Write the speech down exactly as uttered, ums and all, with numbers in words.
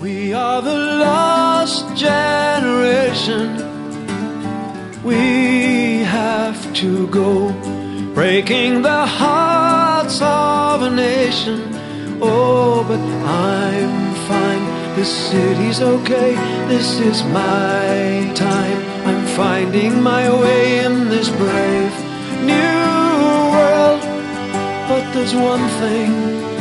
We are the lost generation. We have to go, breaking the hearts of a nation. Oh, but I'm fine, this city's okay, this is my time. I'm finding my way in this brave new world. But there's one thing